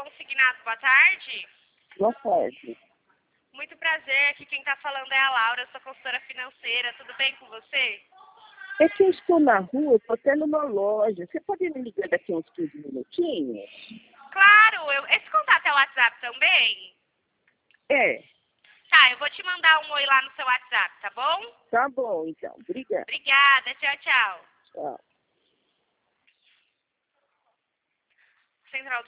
Consignado, boa tarde. Boa tarde. Muito prazer, aqui quem está falando é a Laura, eu sou consultora financeira, tudo bem com você? É que eu estou na rua, estou até numa loja. Você pode me ligar daqui a uns 15 minutinhos? Claro, esse contato é o WhatsApp também? É, Tá, eu vou te mandar um oi lá no seu WhatsApp, tá bom? tá bom então. Obrigada. Obrigada, tchau, tchau. Tchau. Central